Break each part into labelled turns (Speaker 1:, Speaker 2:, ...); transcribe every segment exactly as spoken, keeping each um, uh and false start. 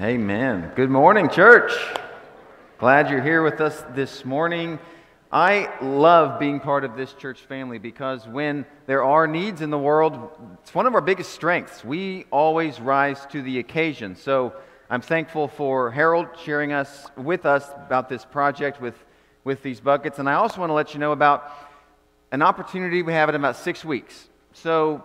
Speaker 1: Amen. Good morning, church. Glad you're here with us this morning. I love being part of this church family because when there are needs in the world, it's one of our biggest strengths. We always rise to the occasion. So I'm thankful for Harold sharing us with us about this project with, with these buckets. And I also want to let you know about an opportunity we have in about six weeks. So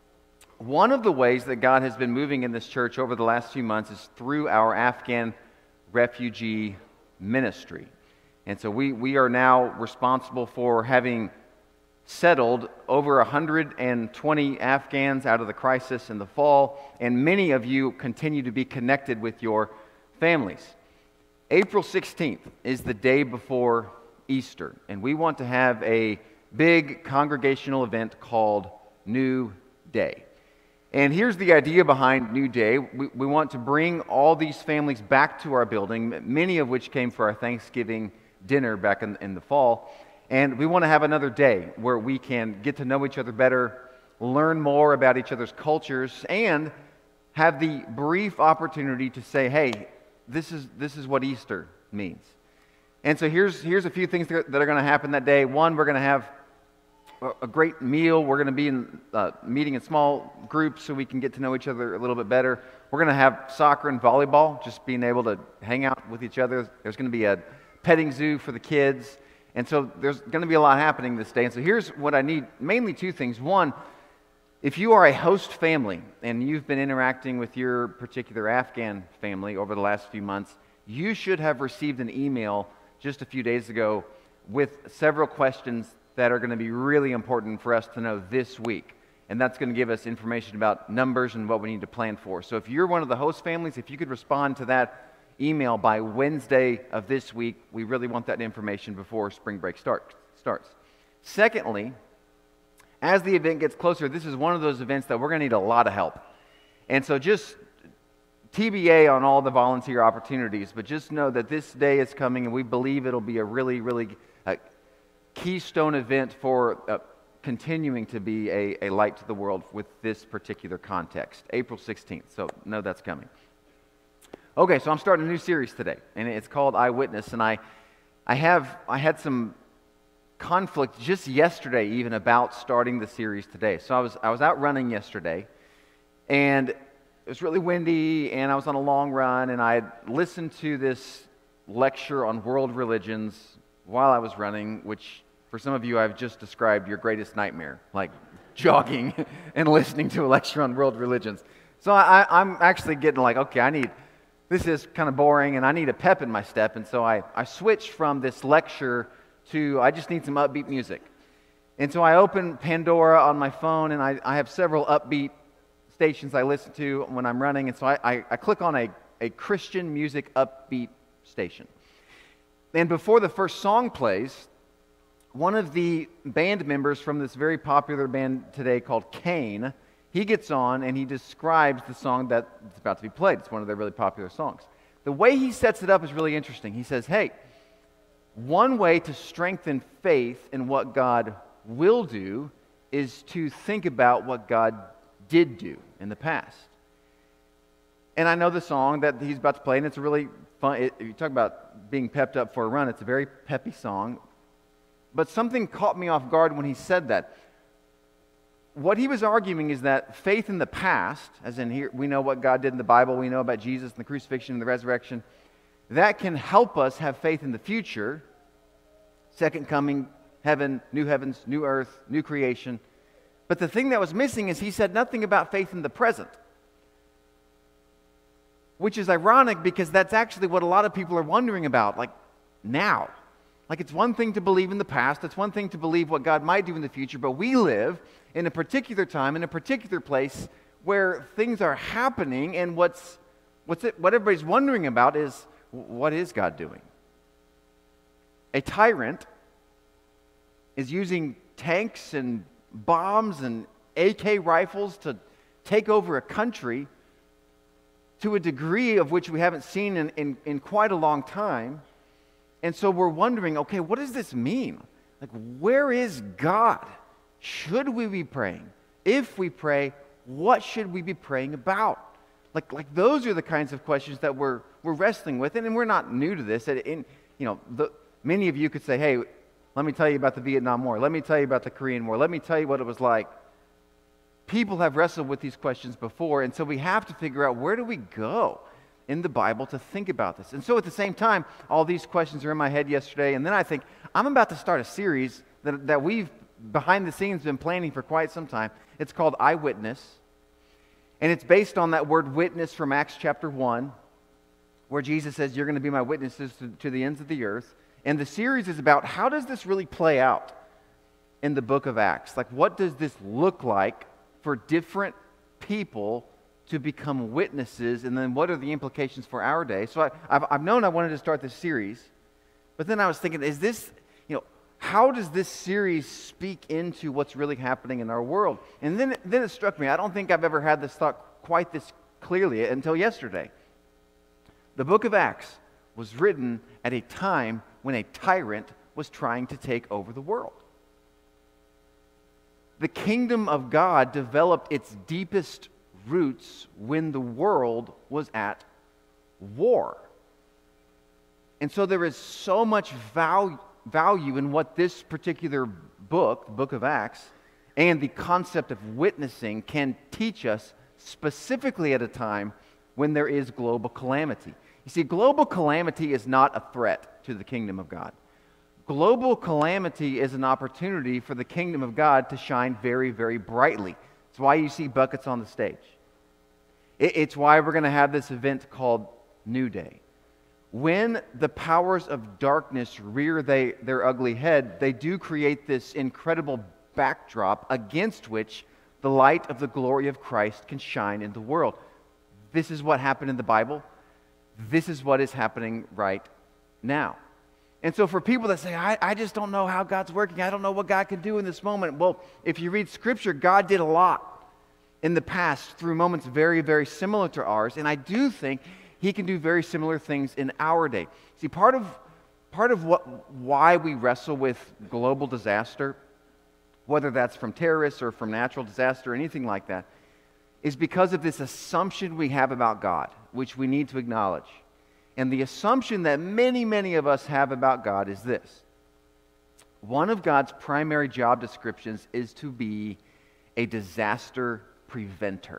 Speaker 1: one of the ways that God has been moving in this church over the last few months is through our Afghan refugee ministry. And so we, we are now responsible for having settled over one hundred twenty Afghans out of the crisis in the fall, and many of you continue to be connected with your families. April sixteenth is the day before Easter, and we want to have a big congregational event called New Day. And here's the idea behind New Day. We, we want to bring all these families back to our building, many of which came for our Thanksgiving dinner back in, in the fall. And we want to have another day where we can get to know each other better, learn more about each other's cultures, and have the brief opportunity to say, hey, this is, this is what Easter means. And so here's, here's a few things that are going to happen that day. One, we're going to have a great meal. We're going to be in uh, meeting in small groups so we can get to know each other a little bit better. We're going to have soccer and volleyball, just being able to hang out with each other. There's going to be a petting zoo for the kids. And so there's going to be a lot happening this day. And so here's what I need, mainly two things. One, if you are a host family and you've been interacting with your particular Afghan family over the last few months, you should have received an email just a few days ago with several questions that are going to be really important for us to know this week. And that's going to give us information about numbers and what we need to plan for. So if you're one of the host families, if you could respond to that email by Wednesday of this week, we really want that information before spring break start, starts. Secondly, as the event gets closer, this is one of those events that we're going to need a lot of help. And so just T B A on all the volunteer opportunities, but just know that this day is coming and we believe it'll be a really, really uh, keystone event for uh, continuing to be a, a light to the world with this particular context, April sixteenth. So know that's coming. Okay, so I'm starting a new series today, and it's called Eyewitness. And I, I have I had some conflict just yesterday, even about starting the series today. So I was I was out running yesterday, and it was really windy, and I was on a long run, and I had listened to this lecture on world religions while I was running, which for some of you, I've just described your greatest nightmare, like jogging and listening to a lecture on world religions. So I, I'm actually getting like, okay, I need, this is kind of boring, and I need a pep in my step. And so I, I switched from this lecture to, I just need some upbeat music. And so I open Pandora on my phone, and I, I have several upbeat stations I listen to when I'm running. And so I, I, I click on a, a Christian music upbeat station. And before the first song plays, one of the band members from this very popular band today called Cain, he gets on and he describes the song that's about to be played. It's one of their really popular songs. The way he sets it up is really interesting. He says, hey, one way to strengthen faith in what God will do is to think about what God did do in the past. And I know the song that he's about to play, and it's a really fun, it, you talk about being pepped up for a run, it's a very peppy song. But something caught me off guard when he said that. What he was arguing is that faith in the past, as in here, we know what God did in the Bible, we know about Jesus and the crucifixion and the resurrection, that can help us have faith in the future, second coming, heaven, new heavens, new earth, new creation. But the thing that was missing is he said nothing about faith in the present. Which is ironic because that's actually what a lot of people are wondering about, like now. Like it's one thing to believe in the past, it's one thing to believe what God might do in the future, but we live in a particular time, in a particular place where things are happening, and what's, what's it, what everybody's wondering about is, what is God doing? A tyrant is using tanks and bombs and A K rifles to take over a country to a degree of which we haven't seen in, in, in quite a long time. And so we're wondering, okay, what does this mean? Like, where is God? Should we be praying? If we pray, what should we be praying about? Like, like those are the kinds of questions that we're, we're wrestling with, and, and we're not new to this. And, and, you know, the, many of you could say, hey, let me tell you about the Vietnam War. Let me tell you about the Korean War. Let me tell you what it was like. People have wrestled with these questions before, and so we have to figure out, where do we go in the Bible to think about this? And so at the same time, all these questions are in my head yesterday, and then I think, I'm about to start a series that, that we've, behind the scenes, been planning for quite some time. It's called Eyewitness, and it's based on that word witness from Acts chapter one, where Jesus says, you're going to be my witnesses to, to the ends of the earth. And the series is about, how does this really play out in the book of Acts? Like, what does this look like for different people to become witnesses, and then what are the implications for our day? So I, I've, I've known I wanted to start this series, but then I was thinking, is this, you know, how does this series speak into what's really happening in our world? And then, then it struck me, I don't think I've ever had this thought quite this clearly until yesterday. The book of Acts was written at a time when a tyrant was trying to take over the world. The kingdom of God developed its deepest roots when the world was at war. And so there is so much value, value in what this particular book, the book of Acts, and the concept of witnessing can teach us, specifically at a time when there is global calamity. You see, global calamity is not a threat to the kingdom of God. Global calamity is an opportunity for the kingdom of God to shine very, very brightly. It's why you see buckets on the stage. It's why we're going to have this event called New Day. When the powers of darkness rear they, their ugly head, they do create this incredible backdrop against which the light of the glory of Christ can shine in the world. This is what happened in the Bible. This is what is happening right now. And so for people that say, I, I just don't know how God's working, I don't know what God can do in this moment. Well, if you read Scripture, God did a lot in the past through moments very, very similar to ours. And I do think He can do very similar things in our day. See, part of, part of what, why we wrestle with global disaster, whether that's from terrorists or from natural disaster or anything like that, is because of this assumption we have about God, which we need to acknowledge. And the assumption that many, many of us have about God is this. One of God's primary job descriptions is to be a disaster preventer.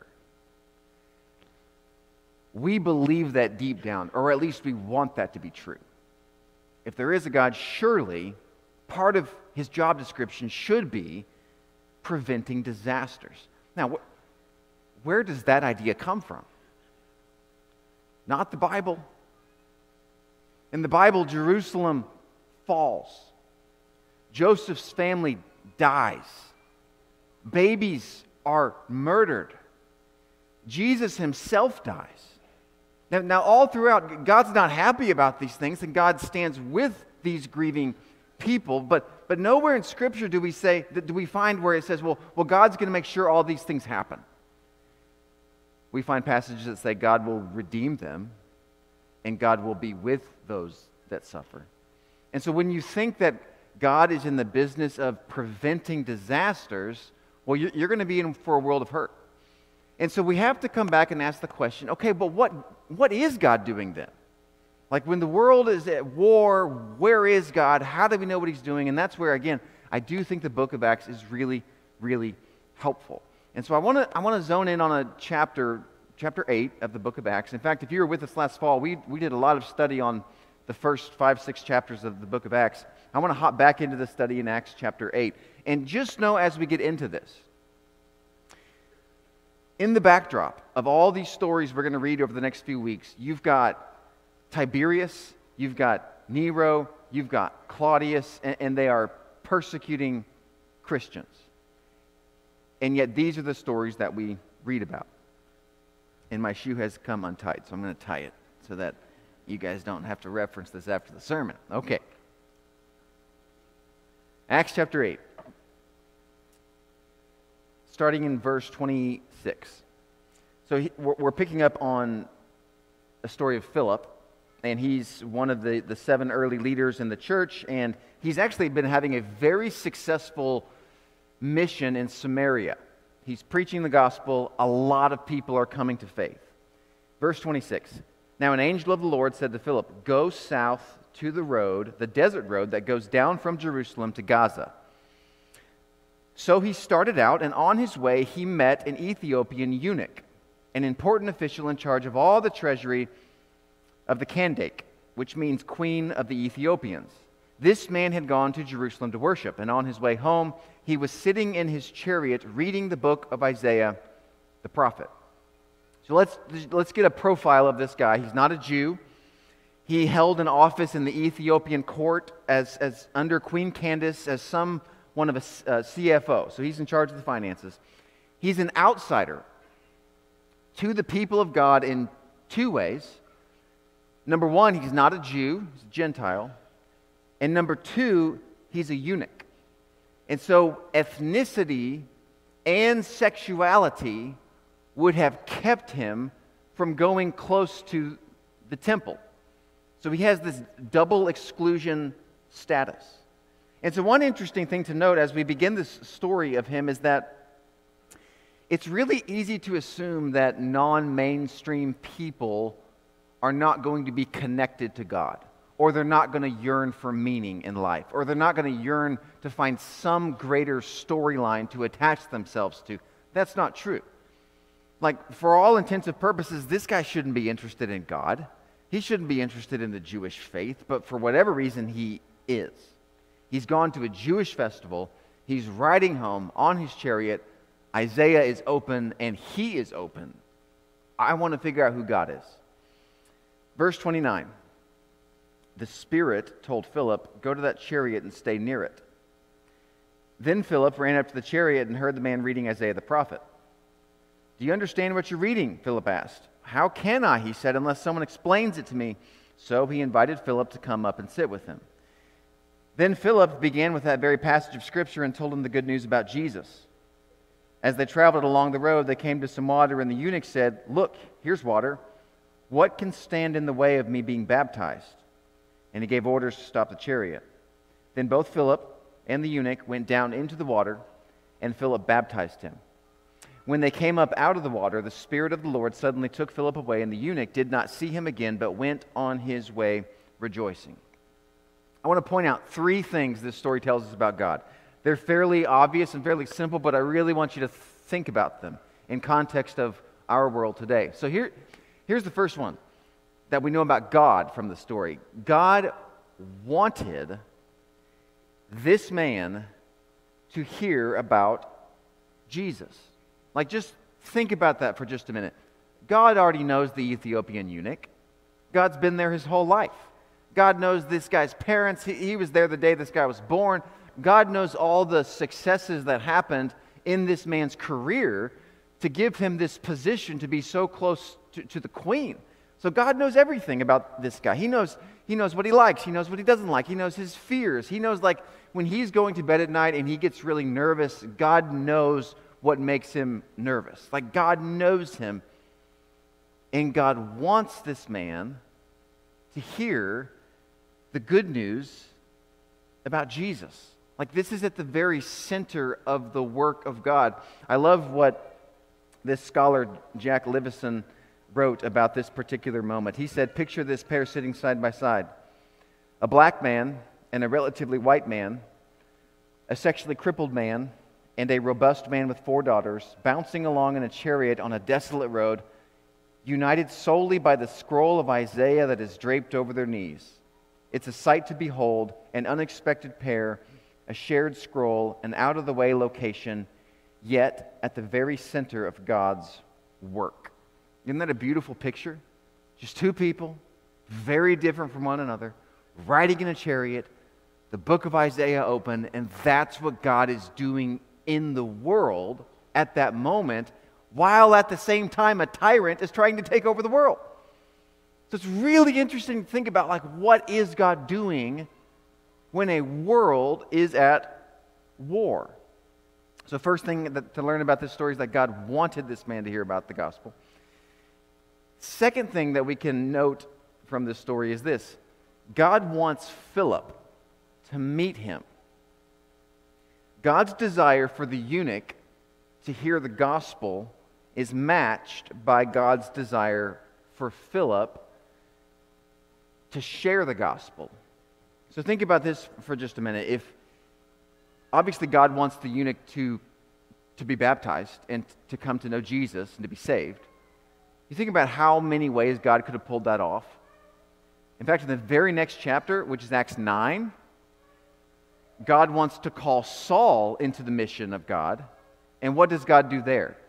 Speaker 1: We believe that deep down, or at least we want that to be true. If there is a God, surely part of His job description should be preventing disasters. Now, wh- where does that idea come from? Not the Bible. In the Bible, Jerusalem falls. Joseph's family dies. Babies are murdered. Jesus Himself dies. Now, now, all throughout, God's not happy about these things, and God stands with these grieving people. But, but nowhere in Scripture do we say, do we find where it says, well, well, God's going to make sure all these things happen. We find passages that say God will redeem them, and God will be with those that suffer. And so when you think that God is in the business of preventing disasters, well, you're, you're going to be in for a world of hurt. And so we have to come back and ask the question, okay, but what, what is God doing then? Like when the world is at war, where is God? How do we know what He's doing? And that's where, again, I do think the book of Acts is really, really helpful. And so I want to I want to zone in on a chapter, chapter eight of the book of Acts. In fact, if you were with us last fall, we, we did a lot of study on the first five, six chapters of the book of Acts. I want to hop back into the study in Acts chapter eight. And just know as we get into this, in the backdrop of all these stories we're going to read over the next few weeks, you've got Tiberius, you've got Nero, you've got Claudius, and, and they are persecuting Christians. And yet these are the stories that we read about. And my shoe has come untied, so I'm going to tie it so that you guys don't have to reference this after the sermon. Okay. Acts chapter eight. Starting in verse twenty-six. So he, we're, we're picking up on a story of Philip, and he's one of the, the seven early leaders in the church, and he's actually been having a very successful mission in Samaria. He's preaching the gospel. A lot of people are coming to faith. Verse twenty-six. Now an angel of the Lord said to Philip, "Go south to the road, the desert road that goes down from Jerusalem to Gaza." So he started out, and on his way he met an Ethiopian eunuch, an important official in charge of all the treasury of the Kandake, which means Queen of the Ethiopians. This man had gone to Jerusalem to worship, and on his way home he was sitting in his chariot reading the book of Isaiah the prophet. So let's, let's get a profile of this guy. He's not a Jew. He held an office in the Ethiopian court as, as under Queen Candace as some one of a uh, C F O. So he's in charge of the finances. He's an outsider to the people of God in two ways. Number one, he's not a Jew, he's a Gentile. And number two, he's a eunuch. And so ethnicity and sexuality would have kept him from going close to the temple. So he has this double exclusion status. And so one interesting thing to note as we begin this story of him is that it's really easy to assume that non-mainstream people are not going to be connected to God, or they're not going to yearn for meaning in life, or they're not going to yearn to find some greater storyline to attach themselves to. That's not true. Like, for all intents and purposes, this guy shouldn't be interested in God. He shouldn't be interested in the Jewish faith, but for whatever reason, he is. He's gone to a Jewish festival. He's riding home on his chariot. Isaiah is open, and he is open. I want to figure out who God is. Verse twenty-nine. The Spirit told Philip, "Go to that chariot and stay near it." Then Philip ran up to the chariot and heard the man reading Isaiah the prophet. "Do you understand what you're reading?" Philip asked. "How can I," he said, "unless someone explains it to me?" So he invited Philip to come up and sit with him. Then Philip began with that very passage of Scripture and told him the good news about Jesus. As they traveled along the road, they came to some water, and the eunuch said, "Look, here's water. What can stand in the way of me being baptized?" And he gave orders to stop the chariot. Then both Philip and the eunuch went down into the water, and Philip baptized him. When they came up out of the water, the Spirit of the Lord suddenly took Philip away, and the eunuch did not see him again, but went on his way rejoicing. I want to point out three things this story tells us about God. They're fairly obvious and fairly simple, but I really want you to think about them in context of our world today. So here, here's the first one that we know about God from the story. God wanted this man to hear about Jesus. Like, just think about that for just a minute. God already knows the Ethiopian eunuch. God's been there his whole life. God knows this guy's parents. He, he was there the day this guy was born. God knows all the successes that happened in this man's career to give him this position to be so close to, to the queen. So God knows everything about this guy. He knows, he knows what he likes. He knows what he doesn't like. He knows his fears. He knows, like, when he's going to bed at night and he gets really nervous, God knows what makes him nervous. Like, God knows him. And God wants this man to hear the good news about Jesus. Like, this is at the very center of the work of God. I love what this scholar, Jack Livison, wrote about this particular moment. He said, "Picture this pair sitting side by side. A black man and a relatively white man, a sexually crippled man and a robust man with four daughters, bouncing along in a chariot on a desolate road, united solely by the scroll of Isaiah that is draped over their knees. It's a sight to behold, an unexpected pair, a shared scroll, an out-of-the-way location, yet at the very center of God's work." Isn't that a beautiful picture? Just two people, very different from one another, riding in a chariot, the book of Isaiah open, and that's what God is doing in the world at that moment, while at the same time a tyrant is trying to take over the world. So it's really interesting to think about, like, what is God doing when a world is at war? So first thing that, to learn about this story is that God wanted this man to hear about the gospel. Second thing that we can note from this story is this: God wants Philip to meet him. God's desire for the eunuch to hear the gospel is matched by God's desire for Philip to share the gospel. So think about this for just a minute. If obviously God wants the eunuch to, to be baptized and to come to know Jesus and to be saved, you think about how many ways God could have pulled that off. In fact, in the very next chapter, which is Acts nine, God wants to call Saul into the mission of God. And what does God do there?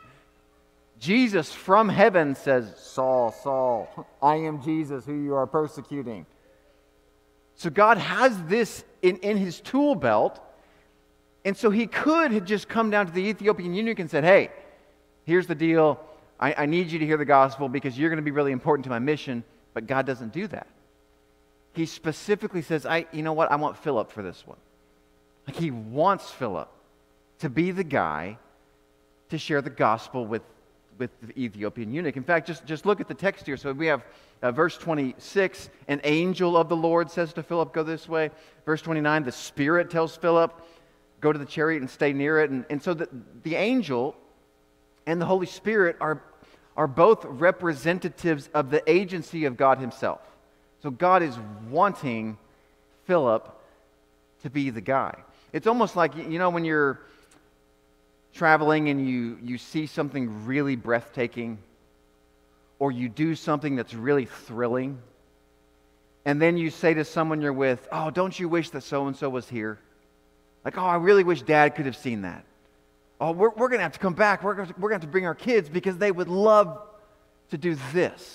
Speaker 1: Jesus from heaven says, Saul, Saul, I am Jesus who you are persecuting. So God has this in, in his tool belt. And so he could have just come down to the Ethiopian eunuch and said, hey, here's the deal. I, I need you to hear the gospel because you're going to be really important to my mission. But God doesn't do that. He specifically says, I, you know what, I want Philip for this one. Like he wants Philip to be the guy to share the gospel with, with the Ethiopian eunuch. In fact, just, just look at the text here. So we have uh, verse twenty-six, an angel of the Lord says to Philip, go this way. Verse twenty-nine, the Spirit tells Philip, go to the chariot and stay near it. And, and so the, the angel and the Holy Spirit are, are both representatives of the agency of God himself. So God is wanting Philip to be the guy. It's almost like, you know, when you're traveling and you, you see something really breathtaking, or you do something that's really thrilling, and then you say to someone you're with, oh, don't you wish that so-and-so was here? Like, oh, I really wish Dad could have seen that. Oh, we're, we're going to have to come back. We're going to, we're going to have to bring our kids because they would love to do this.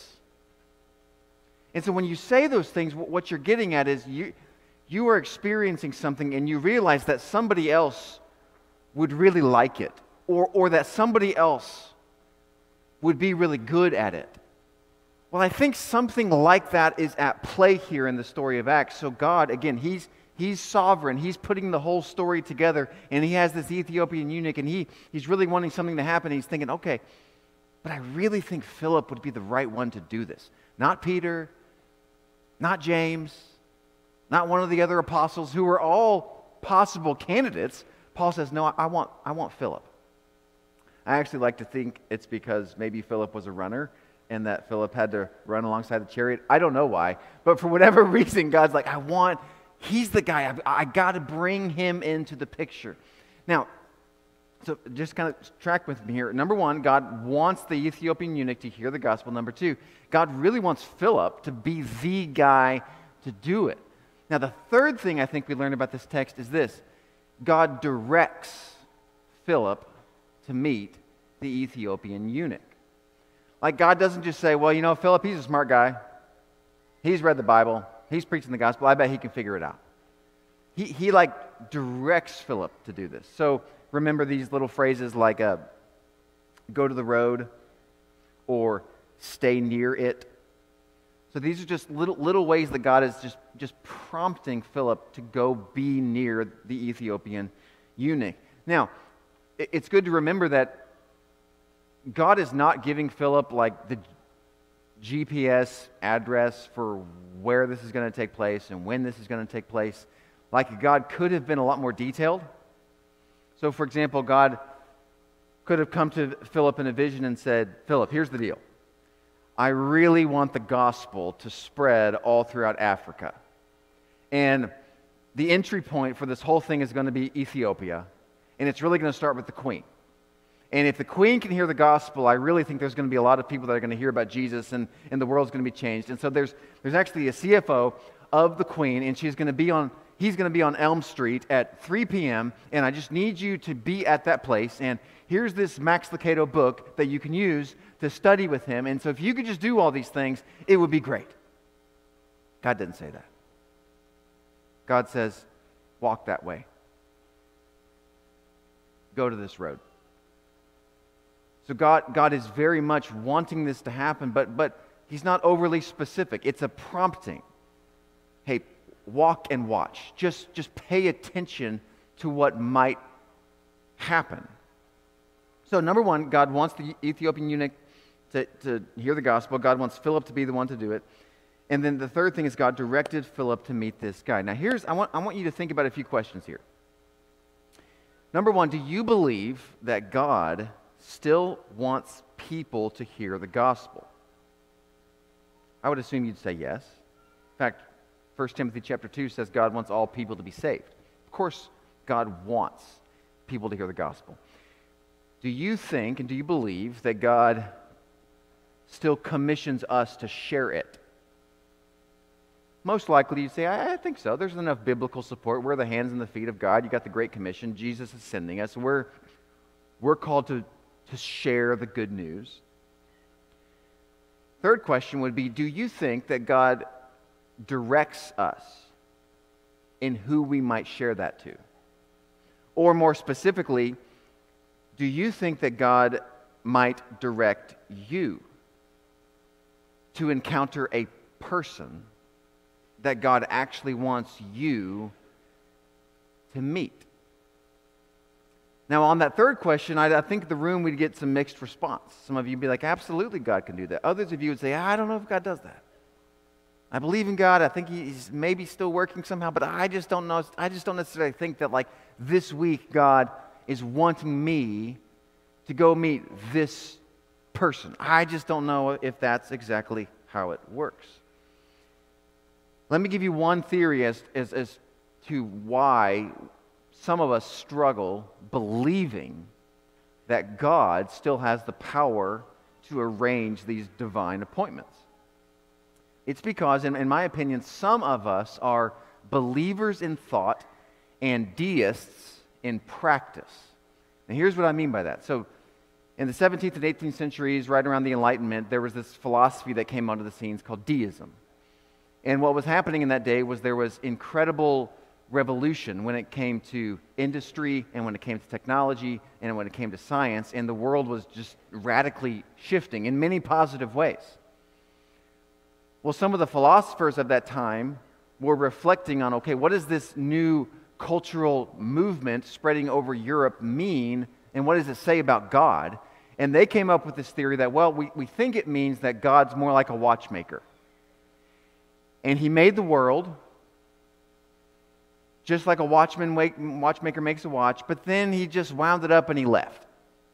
Speaker 1: And so when you say those things, what you're getting at is you, you are experiencing something and you realize that somebody else would really like it, or, or that somebody else would be really good at it. Well, I think something like that is at play here in the story of Acts. So God, again, He's He's sovereign. He's putting the whole story together, and He has this Ethiopian eunuch, and he He's really wanting something to happen. He's thinking, okay, but I really think Philip would be the right one to do this. Not Peter, not James, not one of the other apostles who were all possible candidates. Paul says, no, I want, I want Philip. I actually like to think it's because maybe Philip was a runner and that Philip had to run alongside the chariot. I don't know why, but for whatever reason, God's like, I want, he's the guy. I, I got to bring him into the picture. Now, so just kind of track with me here. Number one, God wants the Ethiopian eunuch to hear the gospel. Number two, God really wants Philip to be the guy to do it. Now, the third thing I think we learn about this text is this. God directs Philip to meet the Ethiopian eunuch. Like God doesn't just say, well, you know, Philip, he's a smart guy. He's read the Bible. He's preaching the gospel. I bet he can figure it out. He, he like directs Philip to do this. So remember these little phrases like uh, go to the road or stay near it. So these are just little little ways that God is just, just prompting Philip to go be near the Ethiopian eunuch. Now, it's good to remember that God is not giving Philip like the G P S address for where this is going to take place and when this is going to take place. Like God could have been a lot more detailed. So for example, God could have come to Philip in a vision and said, Philip, here's the deal. I really want the gospel to spread all throughout Africa. And the entry point for this whole thing is going to be Ethiopia. And it's really going to start with the queen. And if the queen can hear the gospel, I really think there's going to be a lot of people that are going to hear about Jesus and, and the world's going to be changed. And so there's there's actually a C F O of the queen, and she's going to be on he's going to be on Elm Street at three p.m. And I just need you to be at that place. And here's this Max Lucado book that you can use to study with him. And so if you could just do all these things, it would be great. God didn't say that. God says, walk that way. Go to this road. So God, God is very much wanting this to happen, but, but He's not overly specific. It's a prompting. Hey, walk and watch. Just, just pay attention to what might happen. So number one, God wants the Ethiopian eunuch to, to hear the gospel. God wants Philip to be the one to do it. And then the third thing is God directed Philip to meet this guy. Now here's, I want, I want you to think about a few questions here. Number one, do you believe that God still wants people to hear the gospel? I would assume you'd say yes. In fact, First Timothy chapter two says God wants all people to be saved. Of course, God wants people to hear the gospel. Do you think and do you believe that God still commissions us to share it? Most likely you'd say, I, I think so. There's enough biblical support. We're the hands and the feet of God. You got the Great Commission. Jesus is sending us. We're, we're called to, to share the good news. Third question would be, do you think that God directs us in who we might share that to? Or more specifically, do you think that God might direct you to encounter a person that God actually wants you to meet? Now, on that third question, I, I think the room would get some mixed response. Some of you would be like, absolutely, God can do that. Others of you would say, I don't know if God does that. I believe in God. I think He's maybe still working somehow, but I just don't know. I just don't necessarily think that, like, this week God is wanting me to go meet this person. I just don't know if that's exactly how it works. Let me give you one theory as, as, as to why some of us struggle believing that God still has the power to arrange these divine appointments. It's because, in, in my opinion, some of us are believers in thought and deists in practice. And here's what I mean by that. So, in the seventeenth and eighteenth centuries, right around the Enlightenment, there was this philosophy that came onto the scenes called deism. And what was happening in that day was there was incredible revolution when it came to industry and when it came to technology and when it came to science, and the world was just radically shifting in many positive ways. Well, some of the philosophers of that time were reflecting on, okay, what does this new cultural movement spreading over Europe mean, and what does it say about God? And they came up with this theory that, well, we, we think it means that God's more like a watchmaker. And He made the world just like a watchman wake, watchmaker makes a watch, but then He just wound it up and He left.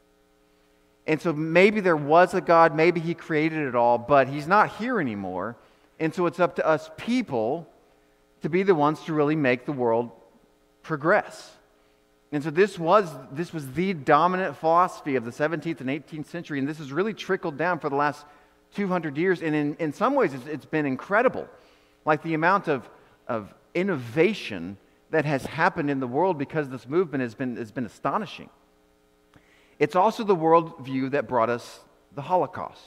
Speaker 1: And so maybe there was a God, maybe He created it all, but He's not here anymore. And so it's up to us people to be the ones to really make the world progress. And so this was, this was the dominant philosophy of the seventeenth and eighteenth century, and this has really trickled down for the last two hundred years, and in, in some ways it's, it's been incredible. Like the amount of, of innovation that has happened in the world because this movement has been, has been astonishing. It's also the worldview that brought us the Holocaust.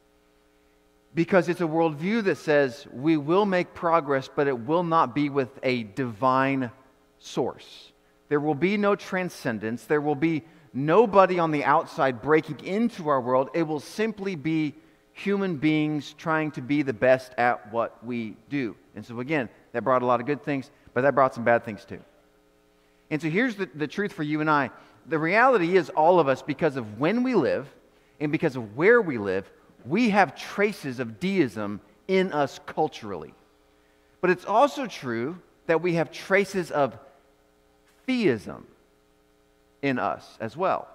Speaker 1: Because it's a worldview that says we will make progress, but it will not be with a divine source. There will be no transcendence. There will be nobody on the outside breaking into our world. It will simply be human beings trying to be the best at what we do. And so again, that brought a lot of good things, but that brought some bad things too. And so here's the, the truth for you and I. The reality is all of us, because of when we live and because of where we live, we have traces of deism in us culturally. But it's also true that we have traces of theism in us as well.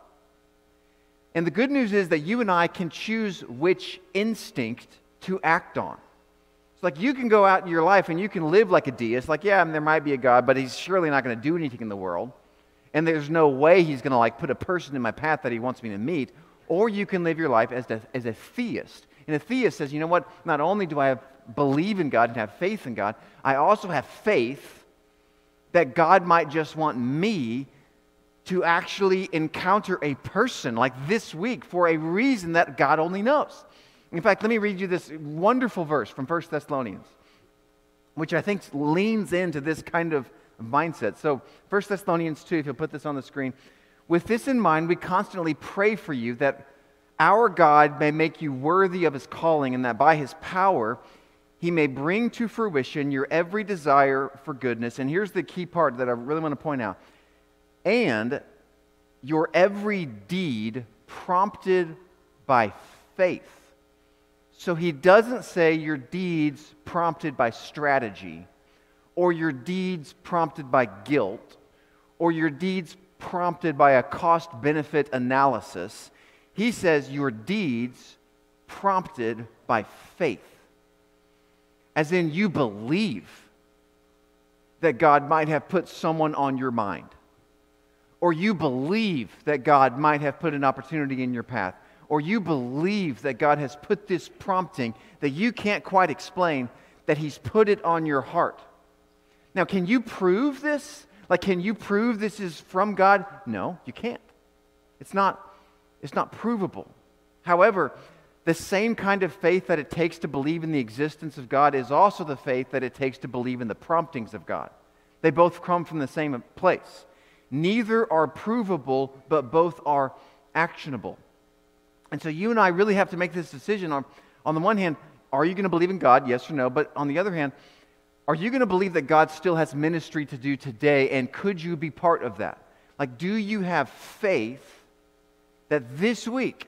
Speaker 1: And the good news is that you and I can choose which instinct to act on. It's like you can go out in your life and you can live like a deist, like, yeah, there might be a God, but He's surely not going to do anything in the world. And there's no way He's going to like put a person in my path that He wants me to meet. Or you can live your life as a, as a theist. And a theist says, you know what, not only do I have, believe in God and have faith in God, I also have faith that God might just want me to actually encounter a person like this week for a reason that God only knows. In fact, let me read you this wonderful verse from First Thessalonians, which I think leans into this kind of mindset. So First Thessalonians two, if you'll put this on the screen. With this in mind, we constantly pray for you that our God may make you worthy of His calling, and that by His power He may bring to fruition your every desire for goodness. And here's the key part that I really want to point out. And your every deed prompted by faith. So He doesn't say your deeds prompted by strategy, or your deeds prompted by guilt, or your deeds prompted by a cost-benefit analysis. He says your deeds prompted by faith. as in you believe that God might have put someone on your mind, or you believe that God might have put an opportunity in your path, or you believe that God has put this prompting that you can't quite explain, that He's put it on your heart. Now, can you prove this? Like, can you prove this is from God? No, you can't. It's not, it's not provable. However, the same kind of faith that it takes to believe in the existence of God is also the faith that it takes to believe in the promptings of God. They both come from the same place. Neither are provable, but both are actionable. And so you and I really have to make this decision. On, on the one hand, are you going to believe in God? Yes or no? But on the other hand, are you going to believe that God still has ministry to do today, and could you be part of that? Like, do you have faith that this week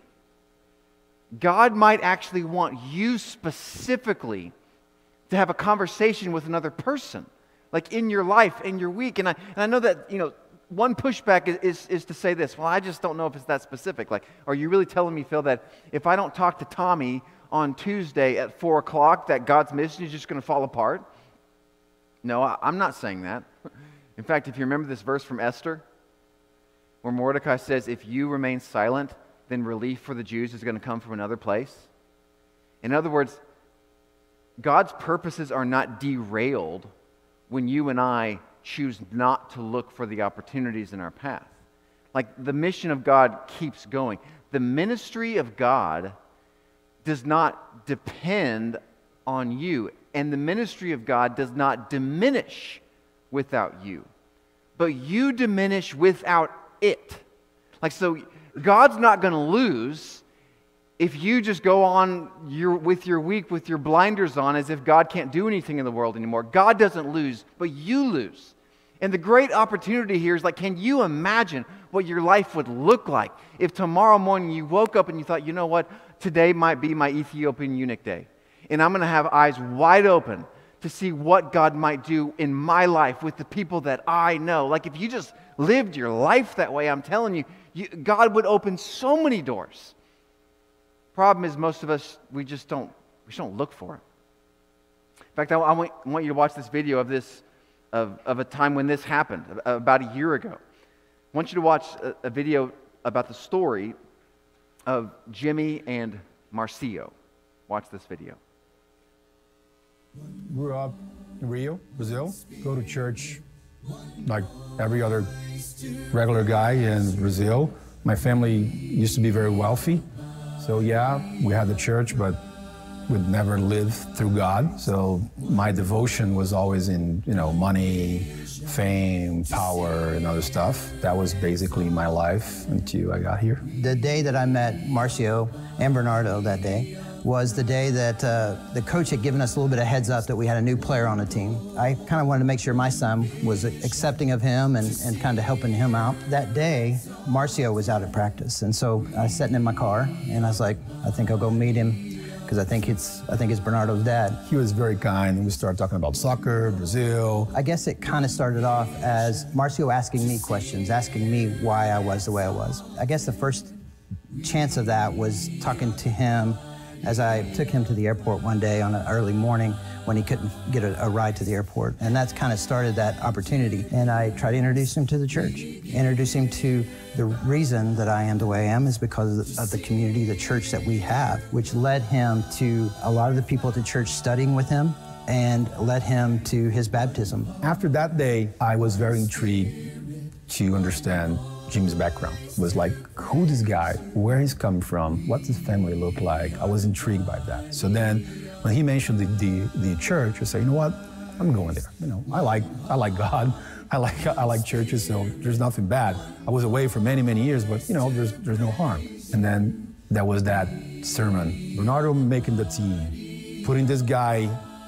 Speaker 1: God might actually want you specifically to have a conversation with another person, like in your life, in your week? And I, and I know that, you know, one pushback is, is, is to say this, well, I just don't know if it's that specific. Like, are you really telling me, Phil, that if I don't talk to Tommy on Tuesday at four o'clock, that God's mission is just going to fall apart? No, I, I'm not saying that. In fact, if you remember this verse from Esther, where Mordecai says, if you remain silent, then relief for the Jews is going to come from another place. In other words, God's purposes are not derailed when you and I choose not to look for the opportunities in our path. Like, the mission of God keeps going. The ministry of God does not depend on you, and the ministry of God does not diminish without you, but you diminish without it. Like, so God's not going to lose if you just go on your, with your week with your blinders on as if God can't do anything in the world anymore. God doesn't lose, but you lose. And the great opportunity here is, like, can you imagine what your life would look like if tomorrow morning you woke up and you thought, you know what, today might be my Ethiopian eunuch day, and I'm going to have eyes wide open to see what God might do in my life with the people that I know. Like, if you just lived your life that way, I'm telling you, you God would open so many doors. Problem is, most of us, we just don't, we just don't look for it. In fact, I, I, want, I want you to watch this video of this, of, of a time when this happened, about a year ago. I want you to watch a, a video about the story of Jimmy and Marcio. Watch this video.
Speaker 2: Grew up in Rio, Brazil. Go to church like every other regular guy in Brazil. My family used to be very wealthy. So yeah, we had the church, but we'd never lived through God. So my devotion was always in, you know, money, fame, power, and other stuff. That was basically my life until I got here.
Speaker 3: The day that I met Marcio and Bernardo that day was the day that uh, the coach had given us a little bit of heads up that we had a new player on the team. I kind of wanted to make sure my son was accepting of him and, and kind of helping him out. That day, Marcio was out at practice, and so I was sitting in my car, and I was like, I think I'll go meet him, because I think it's I think it's Bernardo's dad.
Speaker 2: He was very kind, and we started talking about soccer, Brazil.
Speaker 3: I guess it kind of started off as Marcio asking me questions, asking me why I was the way I was. I guess the first chance of that was talking to him as I took him to the airport one day on an early morning when he couldn't get a, a ride to the airport. And that's kind of started that opportunity. And I tried to introduce him to the church, introduce him to the reason that I am the way I am is because of the community, the church that we have, which led him to a lot of the people at the church studying with him and led him to his baptism.
Speaker 2: After that day, I was very intrigued to understand Jimmy's background. It was like, who this guy, where he's coming from, what's his family look like? I was intrigued by that. So then when he mentioned the, the, the church, I said, you know what, I'm going there. You know, I like, I like God. I like, I like churches, so there's nothing bad. I was away for many, many years, but you know, there's, there's no harm. And then there was that sermon, Bernardo making the team, putting this guy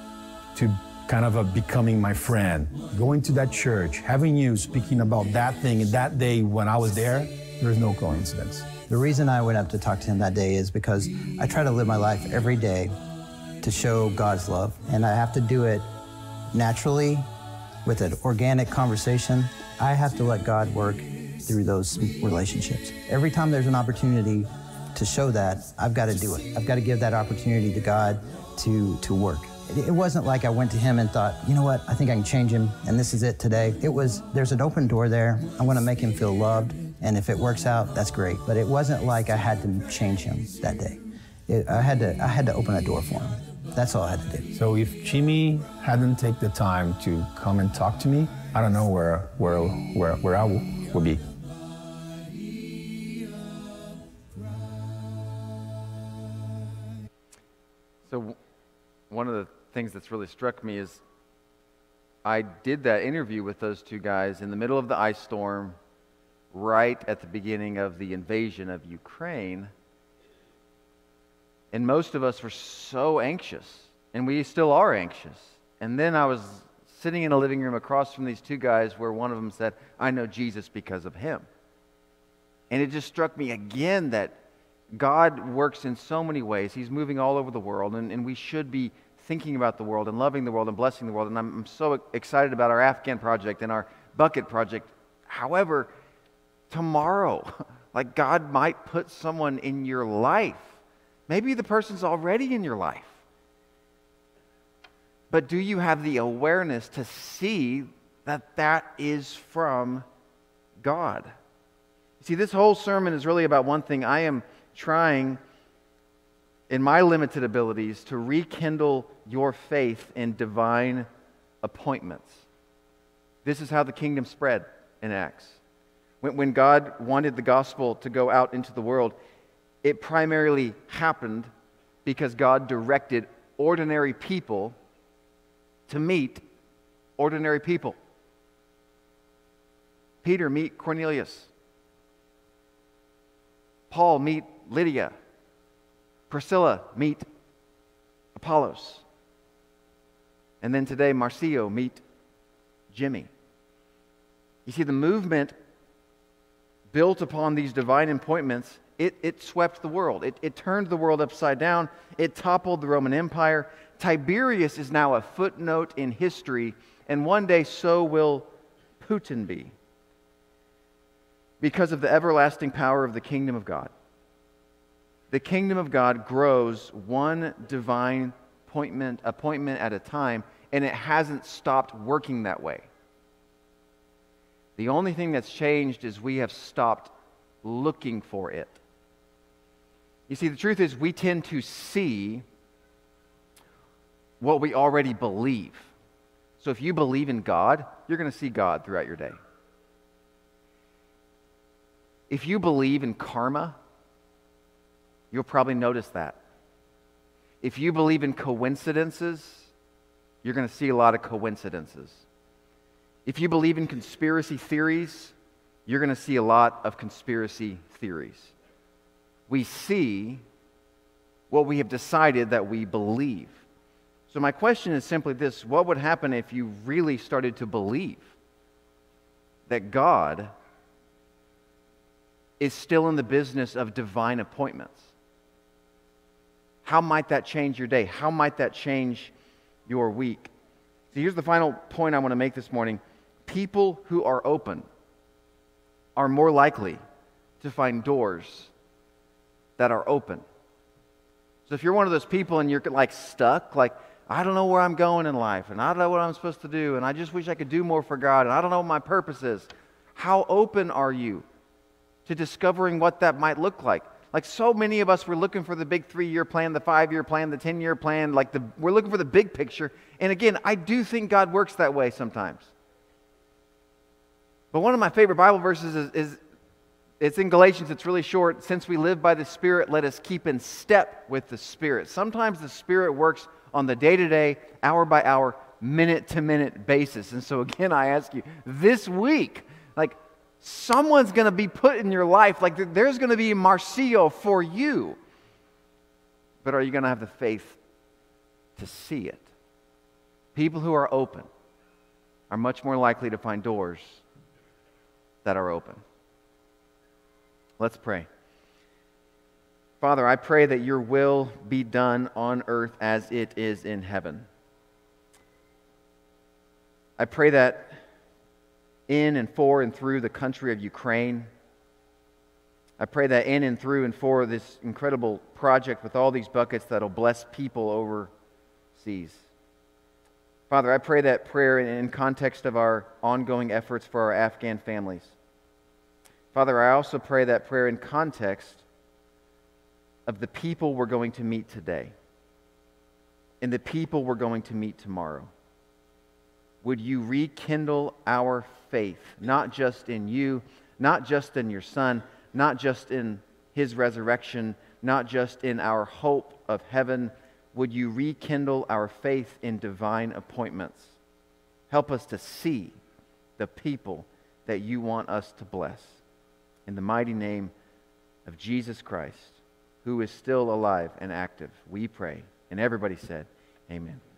Speaker 2: to kind of a becoming my friend, going to that church, having you speaking about that thing and that day when I was there, there's no coincidence.
Speaker 3: The reason I went up to talk to him that day is because I try to live my life every day to show God's love, and I have to do it naturally with an organic conversation. I have to let God work through those relationships. Every time there's an opportunity to show that, I've got to do it. I've got to give that opportunity to God to, to work. It wasn't like I went to him and thought, you know what, I think I can change him, and this is it today. It was, there's an open door there. I want to make him feel loved, and if it works out, that's great. But it wasn't like I had to change him that day. It, I had to, I had to open a door for him. That's all I had to do.
Speaker 2: So if Jimmy hadn't taken the time to come and talk to me, I don't know where, where, where, where I would be.
Speaker 1: So one of the things that's really struck me is I did that interview with those two guys in the middle of the ice storm, right at the beginning of the invasion of Ukraine. And most of us were so anxious, and we still are anxious. And then I was sitting in a living room across from these two guys where one of them said, I know Jesus because of him. And it just struck me again that God works in so many ways. He's moving all over the world, and, and we should be thinking about the world and loving the world and blessing the world. And I'm, I'm so excited about our Afghan project and our bucket project. However, tomorrow, like God might put someone in your life. Maybe the person's already in your life. But do you have the awareness to see that that is from God? See, this whole sermon is really about one thing. I am trying, in my limited abilities, to rekindle your faith in divine appointments. This is how the kingdom spread in Acts. When, when God wanted the gospel to go out into the world, it primarily happened because God directed ordinary people to meet ordinary people. Peter, meet Cornelius. Paul, meet Lydia. Priscilla, meet Apollos. And then today, Marcio, meet Jimmy. You see, the movement built upon these divine appointments, it, it swept the world. It, it turned the world upside down. It toppled the Roman Empire. Tiberius is now a footnote in history, and one day so will Putin be, because of the everlasting power of the kingdom of God. The kingdom of God grows one divine appointment, appointment at a time, and it hasn't stopped working that way. The only thing that's changed is we have stopped looking for it. You see, the truth is we tend to see what we already believe. So if you believe in God, you're going to see God throughout your day. If you believe in karma, you'll probably notice that. If you believe in coincidences, you're going to see a lot of coincidences. If you believe in conspiracy theories, you're going to see a lot of conspiracy theories. We see what we have decided that we believe. So my question is simply this: what would happen if you really started to believe that God is still in the business of divine appointments? How might that change your day? How might that change your week? So here's the final point I want to make this morning. People who are open are more likely to find doors that are open. So if you're one of those people and you're like stuck, like, I don't know where I'm going in life, and I don't know what I'm supposed to do, and I just wish I could do more for God, and I don't know what my purpose is. How open are you to discovering what that might look like? Like so many of us, we're looking for the big three-year plan, the five-year plan, the ten-year plan, like the, we're looking for the big picture. And again, I do think God works that way sometimes. But one of my favorite Bible verses is, is it's in Galatians. It's really short. Since we live by the Spirit, let us keep in step with the Spirit. Sometimes the Spirit works on the day-to-day, hour-by-hour, minute-to-minute basis. And so again, I ask you, this week, like, someone's going to be put in your life, like there's going to be a Marcio for you. But are you going to have the faith to see it? People who are open are much more likely to find doors that are open. Let's pray. Father, I pray that your will be done on earth as it is in heaven. I pray that in and for and through the country of Ukraine, I pray that in and through and for this incredible project with all these buckets that'll bless people overseas. Father, I pray that prayer in context of our ongoing efforts for our Afghan families. Father, I also pray that prayer in context of the people we're going to meet today and the people we're going to meet tomorrow. Would you rekindle our faith, not just in you, not just in your Son, not just in His resurrection, not just in our hope of heaven. Would you rekindle our faith in divine appointments? Help us to see the people that you want us to bless. In the mighty name of Jesus Christ, who is still alive and active, we pray. And everybody said, amen.